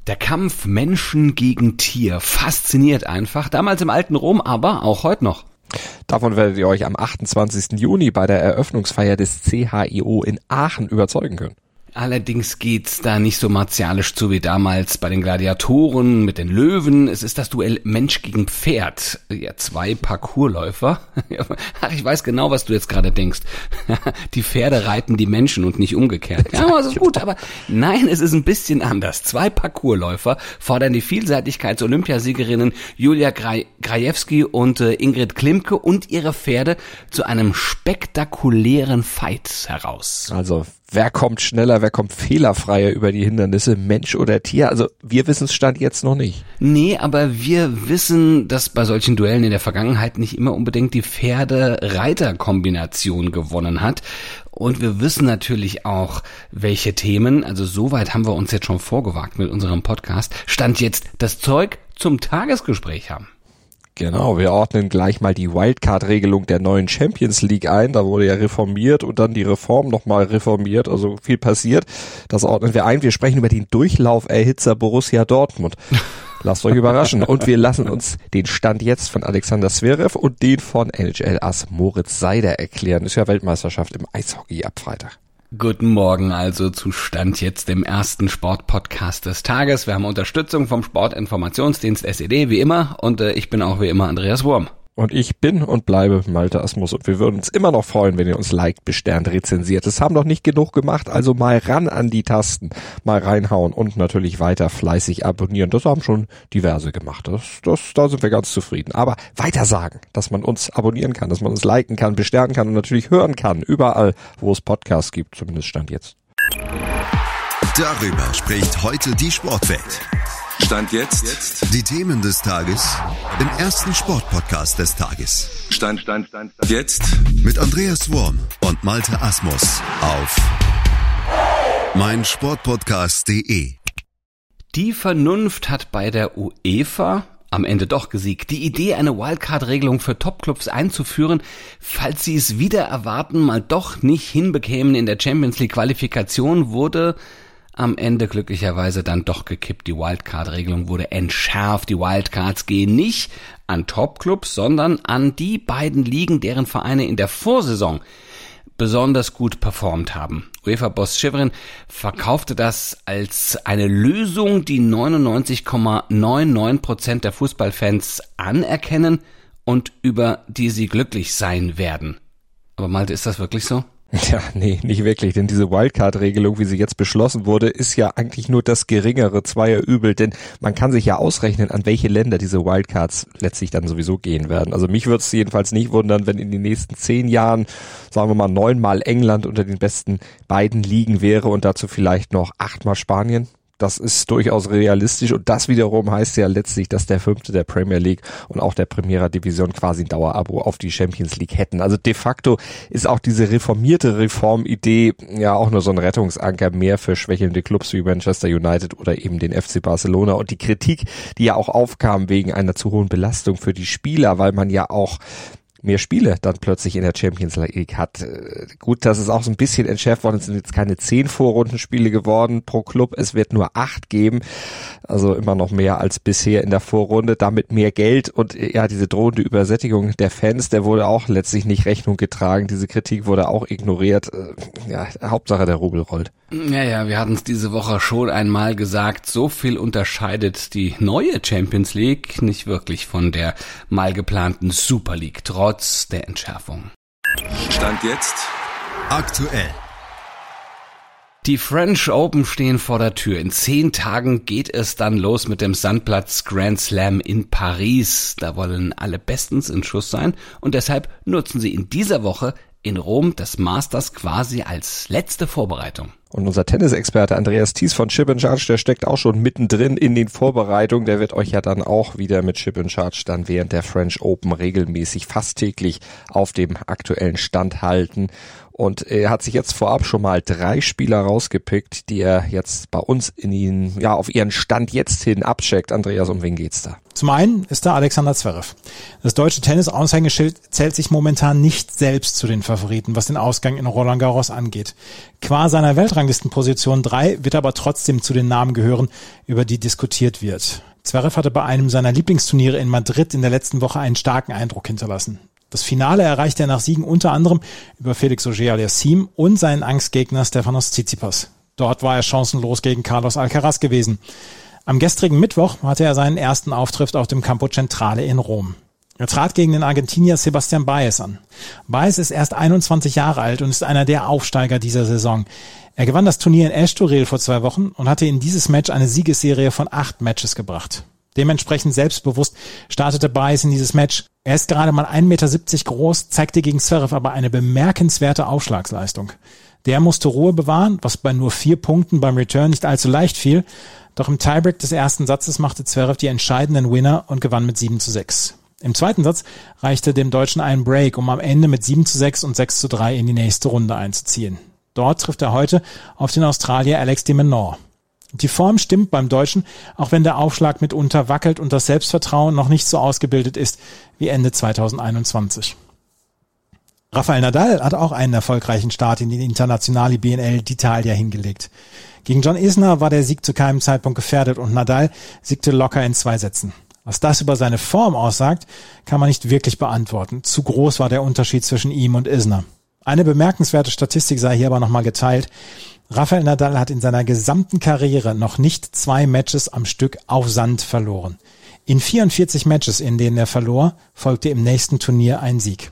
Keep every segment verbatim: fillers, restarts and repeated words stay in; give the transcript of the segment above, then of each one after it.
Der Kampf Menschen gegen Tier fasziniert einfach, damals im alten Rom, aber auch heute noch. Davon werdet ihr euch am achtundzwanzigsten Juni bei der Eröffnungsfeier des C H I O in Aachen überzeugen können. Allerdings geht's da nicht so martialisch zu wie damals bei den Gladiatoren mit den Löwen. Es ist das Duell Mensch gegen Pferd. Ja, zwei Parkourläufer. Ach, ich weiß genau, was du jetzt gerade denkst. Die Pferde reiten die Menschen und nicht umgekehrt. Ja, das ist gut, aber nein, es ist ein bisschen anders. Zwei Parkourläufer fordern die Vielseitigkeits-Olympiasiegerinnen Julia Krajewski und äh, Ingrid Klimke und ihre Pferde zu einem spektakulären Fight heraus. Also wer kommt schneller, wer kommt fehlerfreier über die Hindernisse, Mensch oder Tier? Also wir wissen es Stand jetzt noch nicht. Nee, aber wir wissen, dass bei solchen Duellen in der Vergangenheit nicht immer unbedingt die Pferde-Reiter-Kombination gewonnen hat. Und wir wissen natürlich auch, welche Themen, also soweit haben wir uns jetzt schon vorgewagt mit unserem Podcast, Stand jetzt das Zeug zum Tagesgespräch haben. Genau, wir ordnen gleich mal die Wildcard-Regelung der neuen Champions League ein. Da wurde ja reformiert und dann die Reform nochmal reformiert, also viel passiert. Das ordnen wir ein. Wir sprechen über den Durchlauferhitzer Borussia Dortmund. Lasst euch überraschen. Und wir lassen uns den Stand jetzt von Alexander Zverev und den von N H L-Ass Moritz Seider erklären. Ist ja Weltmeisterschaft im Eishockey ab Freitag. Guten Morgen also zu Stand jetzt dem ersten Sportpodcast des Tages. Wir haben Unterstützung vom Sportinformationsdienst S E D wie immer und äh, ich bin auch wie immer Andreas Wurm. Und ich bin und bleibe Malte Asmus und wir würden uns immer noch freuen, wenn ihr uns liked, besternt, rezensiert. Das haben noch nicht genug gemacht, also mal ran an die Tasten, mal reinhauen und natürlich weiter fleißig abonnieren. Das haben schon diverse gemacht. Das, das, da sind wir ganz zufrieden. Aber weiter sagen, dass man uns abonnieren kann, dass man uns liken kann, besternen kann und natürlich hören kann. Überall, wo es Podcasts gibt, zumindest Stand jetzt. Darüber spricht heute die Sportwelt. Stand jetzt. Die Themen des Tages im ersten Sportpodcast des Tages. Stand, Stand, Stand, Stand. Jetzt. Mit Andreas Wurm und Malte Asmus auf meinsportpodcast punkt de. Die Vernunft hat bei der UEFA am Ende doch gesiegt. Die Idee, eine Wildcard-Regelung für Topclubs einzuführen, falls sie es wieder erwarten, mal doch nicht hinbekämen in der Champions League Qualifikation, wurde am Ende glücklicherweise dann doch gekippt. Die Wildcard-Regelung wurde entschärft. Die Wildcards gehen nicht an Topclubs, sondern an die beiden Ligen, deren Vereine in der Vorsaison besonders gut performt haben. UEFA-Boss Schivrin verkaufte das als eine Lösung, die neunundneunzig Komma neunundneunzig Prozent der Fußballfans anerkennen und über die sie glücklich sein werden. Aber Malte, ist das wirklich so? Ja, nee, nicht wirklich, denn diese Wildcard-Regelung, wie sie jetzt beschlossen wurde, ist ja eigentlich nur das geringere zweier Übel, denn man kann sich ja ausrechnen, an welche Länder diese Wildcards letztlich dann sowieso gehen werden. Also mich würde es jedenfalls nicht wundern, wenn in den nächsten zehn Jahren, sagen wir mal, neunmal England unter den besten beiden Ligen wäre und dazu vielleicht noch achtmal Spanien. Das ist durchaus realistisch und das wiederum heißt ja letztlich, dass der Fünfte der Premier League und auch der Primera Division quasi ein Dauerabo auf die Champions League hätten. Also de facto ist auch diese reformierte Reformidee ja auch nur so ein Rettungsanker mehr für schwächelnde Clubs wie Manchester United oder eben den F C Barcelona. Und die Kritik, die ja auch aufkam wegen einer zu hohen Belastung für die Spieler, weil man ja auch mehr Spiele dann plötzlich in der Champions League hat. Gut, das ist auch so ein bisschen entschärft worden. Es sind jetzt keine zehn Vorrundenspiele geworden pro Club. Es wird nur acht geben. Also immer noch mehr als bisher in der Vorrunde. Damit mehr Geld und ja, diese drohende Übersättigung der Fans, der wurde auch letztlich nicht Rechnung getragen. Diese Kritik wurde auch ignoriert. Ja, Hauptsache der Rubel rollt. Ja, ja, wir hatten es diese Woche schon einmal gesagt, so viel unterscheidet die neue Champions League nicht wirklich von der mal geplanten Super League, trotz der Entschärfung. Stand jetzt aktuell. Die French Open stehen vor der Tür. In zehn Tagen geht es dann los mit dem Sandplatz Grand Slam in Paris. Da wollen alle bestens in Schuss sein und deshalb nutzen sie in dieser Woche in Rom das Masters quasi als letzte Vorbereitung. Und unser Tennisexperte Andreas Thies von Chip and Charge, der steckt auch schon mittendrin in den Vorbereitungen. Der wird euch ja dann auch wieder mit Chip and Charge dann während der French Open regelmäßig fast täglich auf dem aktuellen Stand halten. Und er hat sich jetzt vorab schon mal drei Spieler rausgepickt, die er jetzt bei uns in ihn, ja, auf ihren Stand jetzt hin abcheckt. Andreas, um wen geht's da? Zum einen ist da Alexander Zverev. Das deutsche Tennis-Aushängeschild zählt sich momentan nicht selbst zu den Favoriten, was den Ausgang in Roland Garros angeht. Qua seiner Weltranglistenposition drei wird aber trotzdem zu den Namen gehören, über die diskutiert wird. Zverev hatte bei einem seiner Lieblingsturniere in Madrid in der letzten Woche einen starken Eindruck hinterlassen. Das Finale erreichte er nach Siegen unter anderem über Felix Auger-Aliassime und seinen Angstgegner Stefanos Tsitsipas. Dort war er chancenlos gegen Carlos Alcaraz gewesen. Am gestrigen Mittwoch hatte er seinen ersten Auftritt auf dem Campo Centrale in Rom. Er trat gegen den Argentinier Sebastian Baez an. Baez ist erst einundzwanzig Jahre alt und ist einer der Aufsteiger dieser Saison. Er gewann das Turnier in Estoril vor zwei Wochen und hatte in dieses Match eine Siegesserie von acht Matches gebracht. Dementsprechend selbstbewusst startete Baez in dieses Match. Er ist gerade mal ein Meter siebzig groß, zeigte gegen Zverev aber eine bemerkenswerte Aufschlagsleistung. Der musste Ruhe bewahren, was bei nur vier Punkten beim Return nicht allzu leicht fiel. Doch im Tiebreak des ersten Satzes machte Zverev die entscheidenden Winner und gewann mit sieben zu sechs. Im zweiten Satz reichte dem Deutschen ein Break, um am Ende mit sieben zu sechs und sechs zu drei in die nächste Runde einzuziehen. Dort trifft er heute auf den Australier Alex de Minaur. Die Form stimmt beim Deutschen, auch wenn der Aufschlag mitunter wackelt und das Selbstvertrauen noch nicht so ausgebildet ist wie Ende zweitausendeinundzwanzig. Rafael Nadal hat auch einen erfolgreichen Start in die Internationale B N L d'Italia hingelegt. Gegen John Isner war der Sieg zu keinem Zeitpunkt gefährdet und Nadal siegte locker in zwei Sätzen. Was das über seine Form aussagt, kann man nicht wirklich beantworten. Zu groß war der Unterschied zwischen ihm und Isner. Eine bemerkenswerte Statistik sei hier aber nochmal geteilt. Rafael Nadal hat in seiner gesamten Karriere noch nicht zwei Matches am Stück auf Sand verloren. In vierundvierzig Matches, in denen er verlor, folgte im nächsten Turnier ein Sieg.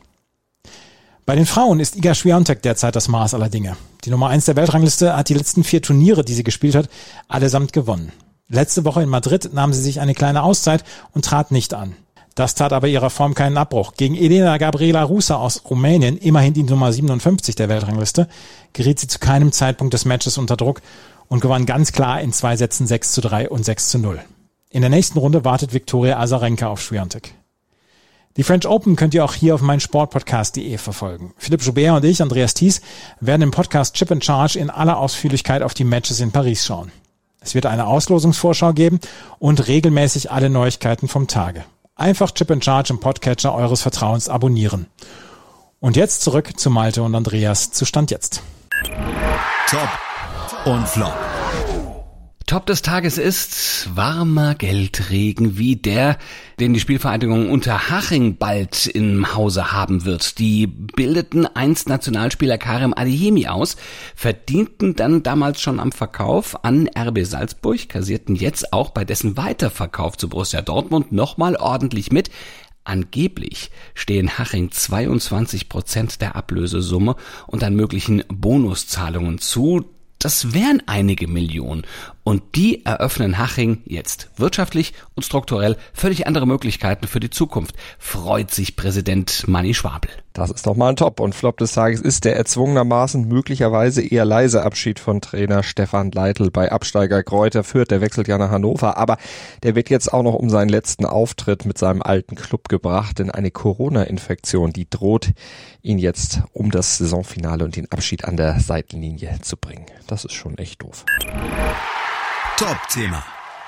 Bei den Frauen ist Iga Swiatek derzeit das Maß aller Dinge. Die Nummer eins der Weltrangliste hat die letzten vier Turniere, die sie gespielt hat, allesamt gewonnen. Letzte Woche in Madrid nahm sie sich eine kleine Auszeit und trat nicht an. Das tat aber ihrer Form keinen Abbruch. Gegen Elena Gabriela Rusa aus Rumänien, immerhin die Nummer siebenundfünfzig der Weltrangliste, geriet sie zu keinem Zeitpunkt des Matches unter Druck und gewann ganz klar in zwei Sätzen sechs zu drei und sechs zu null. In der nächsten Runde wartet Viktoria Azarenka auf Swiatek. Die French Open könnt ihr auch hier auf meinsportpodcast punkt de verfolgen. Philipp Joubert und ich, Andreas Thies, werden im Podcast Chip and Charge in aller Ausführlichkeit auf die Matches in Paris schauen. Es wird eine Auslosungsvorschau geben und regelmäßig alle Neuigkeiten vom Tage. Einfach Chip and Charge im Podcatcher eures Vertrauens abonnieren. Und jetzt zurück zu Malte und Andreas zu Stand jetzt. Top und Flop. Top des Tages ist warmer Geldregen wie der, den die Spielvereinigung Unterhaching bald im Hause haben wird. Die bildeten einst Nationalspieler Karim Adeyemi aus, verdienten dann damals schon am Verkauf an R B Salzburg, kassierten jetzt auch bei dessen Weiterverkauf zu Borussia Dortmund nochmal ordentlich mit. Angeblich stehen Haching zweiundzwanzig Prozent der Ablösesumme und an möglichen Bonuszahlungen zu. Das wären einige Millionen. Und die eröffnen Haching jetzt wirtschaftlich und strukturell völlig andere Möglichkeiten für die Zukunft, freut sich Präsident Manni Schwabl. Das ist doch mal ein Top. Und Flop des Tages ist der erzwungenermaßen möglicherweise eher leise Abschied von Trainer Stefan Leitl bei Absteiger Greuther Fürth. Der wechselt ja nach Hannover, aber der wird jetzt auch noch um seinen letzten Auftritt mit seinem alten Club gebracht, denn eine Corona-Infektion, die droht ihn jetzt um das Saisonfinale und den Abschied an der Seitenlinie zu bringen. Das ist schon echt doof. Top-Thema.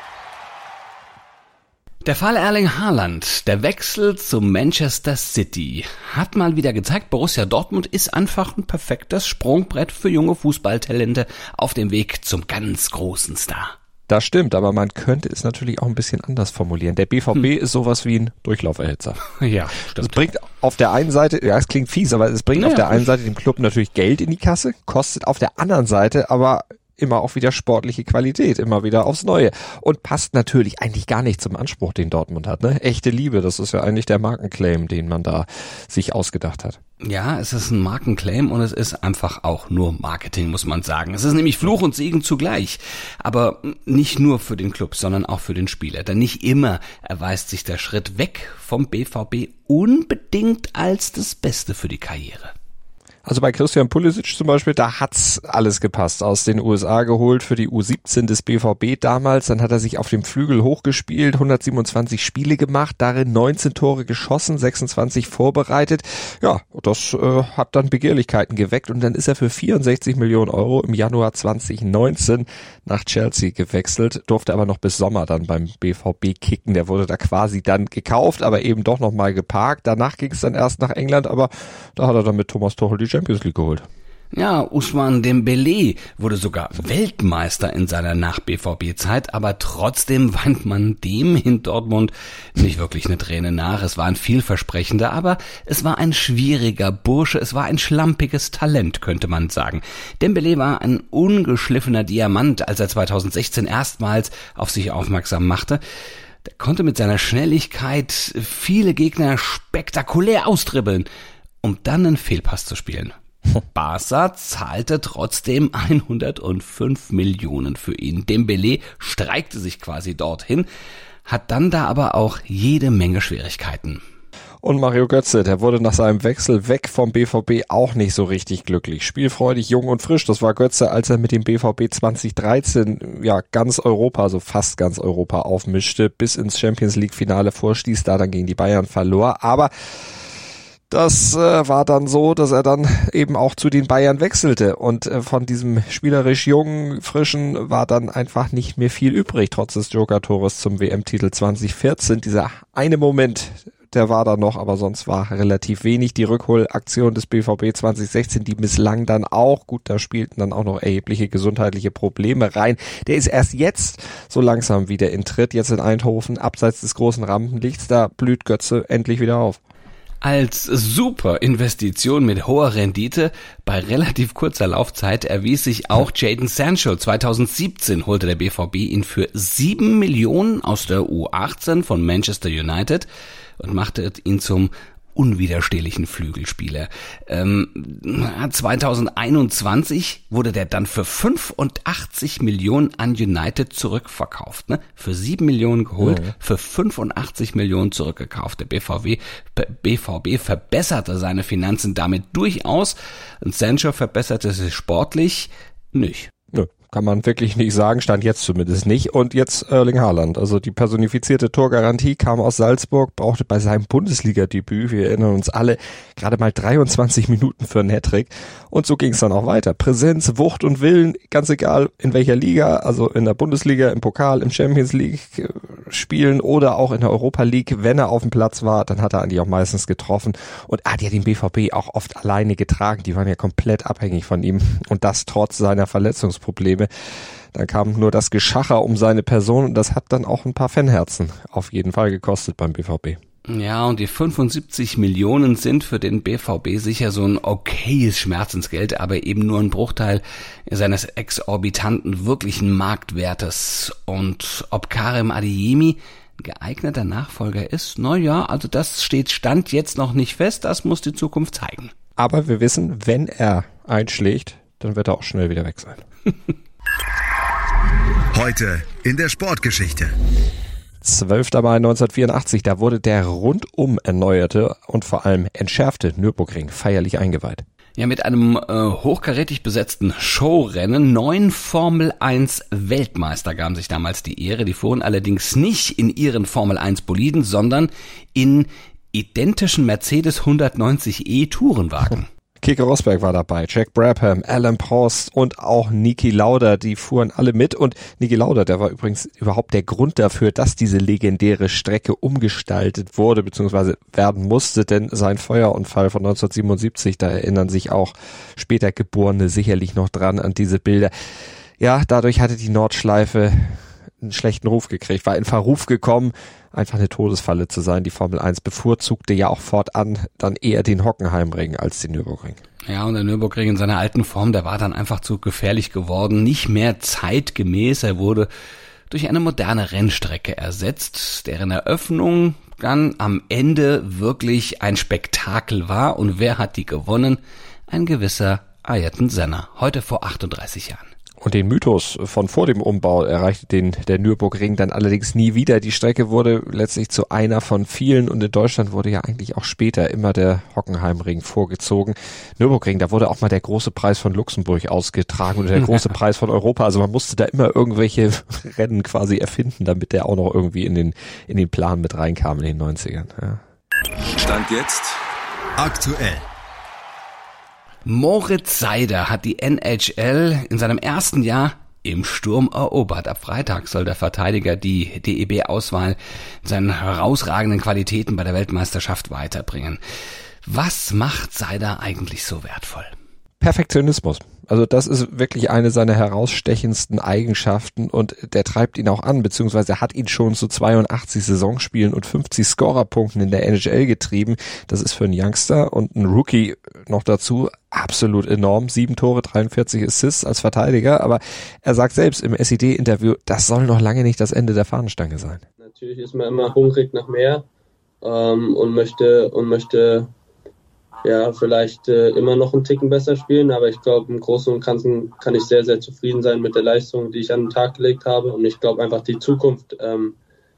Der Fall Erling Haaland, der Wechsel zu Manchester City, hat mal wieder gezeigt, Borussia Dortmund ist einfach ein perfektes Sprungbrett für junge Fußballtalente auf dem Weg zum ganz großen Star. Das stimmt, aber man könnte es natürlich auch ein bisschen anders formulieren. Der B V B hm. ist sowas wie ein Durchlauferhitzer. Ja, stimmt. Es bringt auf der einen Seite, ja, es klingt fies, aber es bringt naja, auf der einen Seite dem Club natürlich Geld in die Kasse, kostet auf der anderen Seite aber immer auch wieder sportliche Qualität, immer wieder aufs Neue und passt natürlich eigentlich gar nicht zum Anspruch, den Dortmund hat. Ne? Echte Liebe, das ist ja eigentlich der Markenclaim, den man da sich ausgedacht hat. Ja, es ist ein Markenclaim und es ist einfach auch nur Marketing, muss man sagen. Es ist nämlich Fluch und Segen zugleich. Aber nicht nur für den Club, sondern auch für den Spieler. Denn nicht immer erweist sich der Schritt weg vom B V B unbedingt als das Beste für die Karriere. Also bei Christian Pulisic zum Beispiel, da hat's alles gepasst. Aus den U S A geholt für die U siebzehn des B V B damals. Dann hat er sich auf dem Flügel hochgespielt, hundertsiebenundzwanzig Spiele gemacht, darin neunzehn Tore geschossen, sechsundzwanzig vorbereitet. Ja, das äh, hat dann Begehrlichkeiten geweckt und dann ist er für vierundsechzig Millionen Euro im Januar zwanzig neunzehn nach Chelsea gewechselt, durfte aber noch bis Sommer dann beim B V B kicken. Der wurde da quasi dann gekauft, aber eben doch nochmal geparkt. Danach ging es dann erst nach England, aber da hat er dann mit Thomas Tuchel die Champions League geholt. Ja, Ousmane Dembélé wurde sogar Weltmeister in seiner Nach-B V B-Zeit, aber trotzdem weint man dem in Dortmund nicht wirklich eine Träne nach. Es war ein vielversprechender, aber es war ein schwieriger Bursche, es war ein schlampiges Talent, könnte man sagen. Dembélé war ein ungeschliffener Diamant, als er zweitausendsechzehn erstmals auf sich aufmerksam machte. Der konnte mit seiner Schnelligkeit viele Gegner spektakulär austribbeln, um dann einen Fehlpass zu spielen. Barca zahlte trotzdem hundertfünf Millionen für ihn. Dembélé streikte sich quasi dorthin, hat dann da aber auch jede Menge Schwierigkeiten. Und Mario Götze, der wurde nach seinem Wechsel weg vom B V B auch nicht so richtig glücklich. Spielfreudig, jung und frisch, das war Götze, als er mit dem B V B zwanzig dreizehn ja ganz Europa, also fast ganz Europa aufmischte, bis ins Champions League Finale vorstieß, da dann gegen die Bayern verlor. Aber das äh, war dann so, dass er dann eben auch zu den Bayern wechselte und äh, von diesem spielerisch jungen, frischen war dann einfach nicht mehr viel übrig, trotz des Joker-Tores zum W M-Titel zwanzig vierzehn. Dieser eine Moment, der war da noch, aber sonst war relativ wenig. Die Rückholaktion des B V B zwanzig sechzehn, die misslang dann auch. Gut, da spielten dann auch noch erhebliche gesundheitliche Probleme rein. Der ist erst jetzt so langsam wieder in Tritt, jetzt in Eindhoven, abseits des großen Rampenlichts. Da blüht Götze endlich wieder auf. Als super Investition mit hoher Rendite bei relativ kurzer Laufzeit erwies sich auch Jadon Sancho. zweitausendsiebzehn holte der B V B ihn für sieben Millionen aus der U achtzehn von Manchester United und machte ihn zum unwiderstehlichen Flügelspieler. Ähm, zweitausendeinundzwanzig wurde der dann für fünfundachtzig Millionen an United zurückverkauft. Ne? Für sieben Millionen geholt, mhm. für fünfundachtzig Millionen zurückgekauft. Der B V B, B V B verbesserte seine Finanzen damit durchaus und Sancho verbesserte sich sportlich nicht. Nö. Kann man wirklich nicht sagen, stand jetzt zumindest nicht. Und jetzt Erling Haaland, also die personifizierte Torgarantie, kam aus Salzburg, brauchte bei seinem Bundesliga-Debüt, wir erinnern uns alle, gerade mal dreiundzwanzig Minuten für einen Hattrick. Und so ging es dann auch weiter. Präsenz, Wucht und Willen, ganz egal in welcher Liga, also in der Bundesliga, im Pokal, im Champions League spielen oder auch in der Europa League, wenn er auf dem Platz war, dann hat er eigentlich auch meistens getroffen. Und er hat ja den B V B auch oft alleine getragen, die waren ja komplett abhängig von ihm. Und das trotz seiner Verletzungsprobleme. Dann kam nur das Geschacher um seine Person und das hat dann auch ein paar Fanherzen auf jeden Fall gekostet beim B V B. Ja, und die fünfundsiebzig Millionen sind für den B V B sicher so ein okayes Schmerzensgeld, aber eben nur ein Bruchteil seines exorbitanten wirklichen Marktwertes. Und ob Karim Adeyemi geeigneter Nachfolger ist, na ja, also das steht Stand jetzt noch nicht fest, das muss die Zukunft zeigen. Aber wir wissen, wenn er einschlägt, dann wird er auch schnell wieder weg sein. Heute in der Sportgeschichte. zwölfter Mai neunzehnhundertvierundachtzig, da wurde der rundum erneuerte und vor allem entschärfte Nürburgring feierlich eingeweiht. Ja, mit einem äh, hochkarätig besetzten Showrennen. Neun Formel eins Weltmeister gaben sich damals die Ehre. Die fuhren allerdings nicht in ihren Formel eins Boliden, sondern in identischen Mercedes hundertneunzig E Tourenwagen. Keke Rosberg war dabei, Jack Brabham, Alan Prost und auch Niki Lauda, die fuhren alle mit. Und Niki Lauda, der war übrigens überhaupt der Grund dafür, dass diese legendäre Strecke umgestaltet wurde bzw. werden musste, denn sein Feuerunfall von neunzehnhundertsiebenundsiebzig, da erinnern sich auch später Geborene sicherlich noch dran an diese Bilder. Ja, dadurch hatte die Nordschleife einen schlechten Ruf gekriegt, war in Verruf gekommen, einfach eine Todesfalle zu sein. Die Formel eins bevorzugte ja auch fortan dann eher den Hockenheimring als den Nürburgring. Ja, und der Nürburgring in seiner alten Form, der war dann einfach zu gefährlich geworden, nicht mehr zeitgemäß. Er wurde durch eine moderne Rennstrecke ersetzt, deren Eröffnung dann am Ende wirklich ein Spektakel war. Und wer hat die gewonnen? Ein gewisser Ayrton Senna, heute vor achtunddreißig Jahren. Und den Mythos von vor dem Umbau erreichte den der Nürburgring dann allerdings nie wieder. Die Strecke wurde letztlich zu einer von vielen und in Deutschland wurde ja eigentlich auch später immer der Hockenheimring vorgezogen. Nürburgring, da wurde auch mal der große Preis von Luxemburg ausgetragen oder der große Preis von Europa. Also man musste da immer irgendwelche Rennen quasi erfinden, damit der auch noch irgendwie in den in den Plan mit reinkam in den neunzigern. Ja. Stand jetzt aktuell. Moritz Seider hat die N H L in seinem ersten Jahr im Sturm erobert. Ab Freitag soll der Verteidiger die D E B-Auswahl in seinen herausragenden Qualitäten bei der Weltmeisterschaft weiterbringen. Was macht Seider eigentlich so wertvoll? Perfektionismus. Also das ist wirklich eine seiner herausstechendsten Eigenschaften und der treibt ihn auch an, beziehungsweise hat ihn schon zu zweiundachtzig Saisonspielen und fünfzig Scorerpunkten in der N H L getrieben. Das ist für einen Youngster und einen Rookie noch dazu absolut enorm. Sieben Tore, dreiundvierzig Assists als Verteidiger, aber er sagt selbst im S E D-Interview, das soll noch lange nicht das Ende der Fahnenstange sein. Natürlich ist man immer hungrig nach mehr ähm, und möchte und möchte ja, vielleicht äh, immer noch einen Ticken besser spielen, aber ich glaube, im Großen und Ganzen kann ich sehr, sehr zufrieden sein mit der Leistung, die ich an den Tag gelegt habe und ich glaube einfach, die Zukunft, ähm,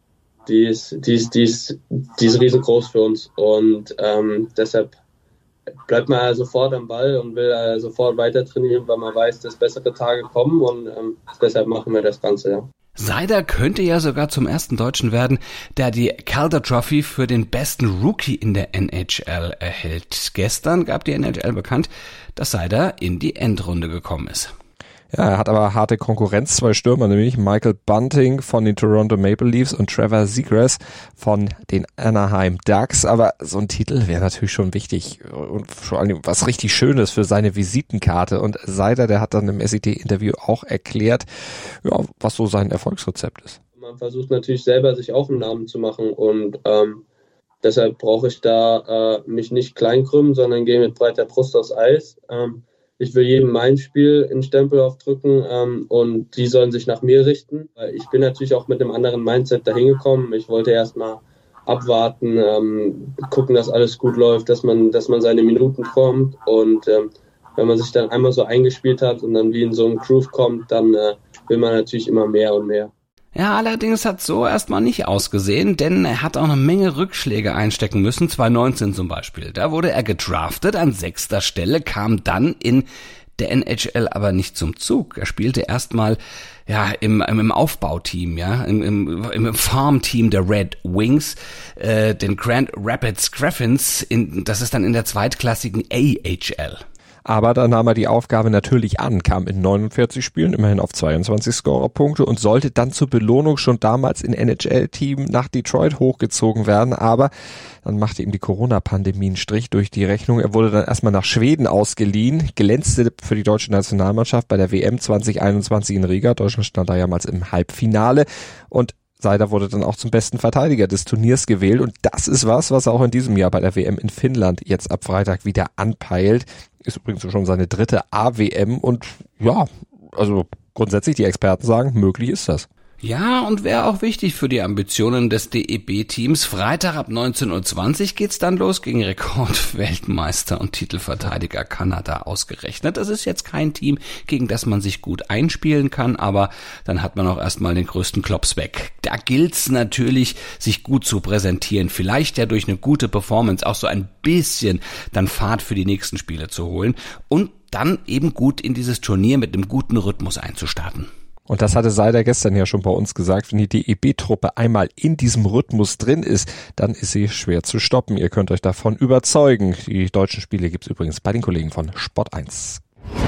die ist, die ist, die ist, die ist riesengroß für uns und ähm, deshalb bleibt man ja sofort am Ball und will ja sofort weiter trainieren, weil man weiß, dass bessere Tage kommen und ähm, deshalb machen wir das Ganze, ja. Seider könnte ja sogar zum ersten Deutschen werden, der die Calder Trophy für den besten Rookie in der N H L erhält. Gestern gab die N H L bekannt, dass Seider in die Endrunde gekommen ist. Ja, er hat aber harte Konkurrenz, zwei Stürmer, nämlich Michael Bunting von den Toronto Maple Leafs und Trevor Zegras von den Anaheim Ducks. Aber so ein Titel wäre natürlich schon wichtig und vor allem was richtig Schönes für seine Visitenkarte. Und Seider, der hat dann im S E D-Interview auch erklärt, ja, was so sein Erfolgsrezept ist. Man versucht natürlich selber, sich auch einen Namen zu machen und ähm, deshalb brauche ich da äh, mich nicht kleinkrümmen, sondern gehe mit breiter Brust aufs Eis. Ähm, Ich will jedem mein Spiel einen Stempel aufdrücken ähm, und die sollen sich nach mir richten. Ich bin natürlich auch mit einem anderen Mindset dahin gekommen. Ich wollte erstmal abwarten, ähm, gucken, dass alles gut läuft, dass man, dass man seine Minuten kommt und ähm, wenn man sich dann einmal so eingespielt hat und dann wie in so einen Groove kommt, dann äh, will man natürlich immer mehr und mehr. Ja, allerdings hat so erstmal nicht ausgesehen, denn er hat auch eine Menge Rückschläge einstecken müssen, zwanzig neunzehn zum Beispiel. Da wurde er gedraftet an sechster Stelle, kam dann in der N H L aber nicht zum Zug. Er spielte erstmal ja im, im Aufbauteam, ja, im, im, im Farmteam der Red Wings, äh, den Grand Rapids Griffins, in, das ist dann in der zweitklassigen A H L. Aber da nahm er die Aufgabe natürlich an, kam in neunundvierzig Spielen immerhin auf zweiundzwanzig Scorerpunkte und sollte dann zur Belohnung schon damals in N H L-Team nach Detroit hochgezogen werden. Aber dann machte ihm die Corona-Pandemie einen Strich durch die Rechnung. Er wurde dann erstmal nach Schweden ausgeliehen, glänzte für die deutsche Nationalmannschaft bei der W M zwanzig einundzwanzig in Riga. Deutschland stand da damals im Halbfinale und Seider wurde dann auch zum besten Verteidiger des Turniers gewählt und das ist was, was er auch in diesem Jahr bei der W M in Finnland jetzt ab Freitag wieder anpeilt. Ist übrigens schon seine dritte A W M und ja, also grundsätzlich die Experten sagen, möglich ist das. Ja, und wäre auch wichtig für die Ambitionen des D E B-Teams. Freitag ab neunzehn Uhr zwanzig geht's dann los gegen Rekordweltmeister und Titelverteidiger Kanada ausgerechnet. Das ist jetzt kein Team, gegen das man sich gut einspielen kann, aber dann hat man auch erstmal den größten Klops weg. Da gilt's natürlich, sich gut zu präsentieren, vielleicht ja durch eine gute Performance auch so ein bisschen dann Fahrt für die nächsten Spiele zu holen und dann eben gut in dieses Turnier mit einem guten Rhythmus einzustarten. Und das hatte Seider gestern ja schon bei uns gesagt, wenn die D E B-Truppe einmal in diesem Rhythmus drin ist, dann ist sie schwer zu stoppen. Ihr könnt euch davon überzeugen. Die deutschen Spiele gibt's übrigens bei den Kollegen von Sport eins.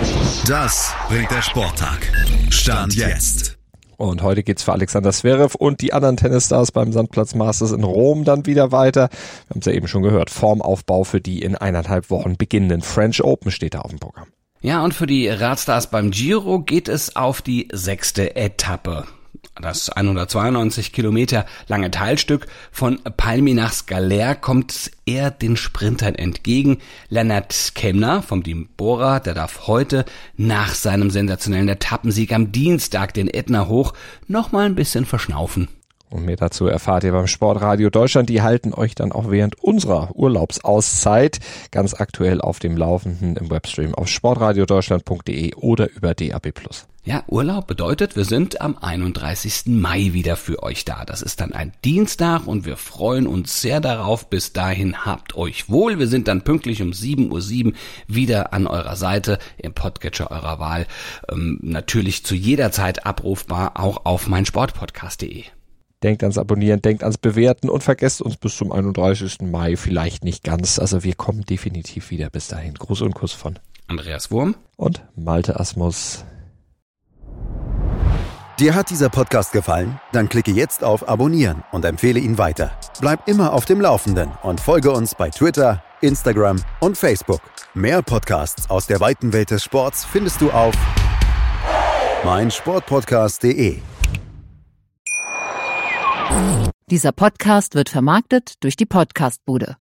Das bringt der Sporttag. Stand jetzt. Und heute geht's für Alexander Zverev und die anderen Tennisstars beim Sandplatz Masters in Rom dann wieder weiter. Wir haben es ja eben schon gehört. Formaufbau für die in eineinhalb Wochen beginnenden French Open steht da auf dem Programm. Ja, und für die Radstars beim Giro geht es auf die sechste Etappe. Das hundertzweiundneunzig Kilometer lange Teilstück von Palmi nach Skaler kommt eher den Sprintern entgegen. Lennart Kämna vom Team Bora, der darf heute nach seinem sensationellen Etappensieg am Dienstag den Ätna hoch noch mal ein bisschen verschnaufen. Und mehr dazu erfahrt ihr beim Sportradio Deutschland. Die halten euch dann auch während unserer Urlaubsauszeit ganz aktuell auf dem Laufenden im Webstream auf sportradiodeutschland punkt de oder über D A B plus. Ja, Urlaub bedeutet, wir sind am einunddreißigsten Mai wieder für euch da. Das ist dann ein Dienstag und wir freuen uns sehr darauf. Bis dahin habt euch wohl. Wir sind dann pünktlich um sieben Uhr sieben wieder an eurer Seite im Podcatcher eurer Wahl. Ähm, natürlich zu jeder Zeit abrufbar, auch auf meinsportpodcast punkt de. Denkt ans Abonnieren, denkt ans Bewerten und vergesst uns bis zum einunddreißigsten Mai vielleicht nicht ganz. Also wir kommen definitiv wieder bis dahin. Gruß und Kuss von Andreas Wurm und Malte Asmus. Dir hat dieser Podcast gefallen? Dann klicke jetzt auf Abonnieren und empfehle ihn weiter. Bleib immer auf dem Laufenden und folge uns bei Twitter, Instagram und Facebook. Mehr Podcasts aus der weiten Welt des Sports findest du auf meinsportpodcast punkt de. Dieser Podcast wird vermarktet durch die Podcastbude.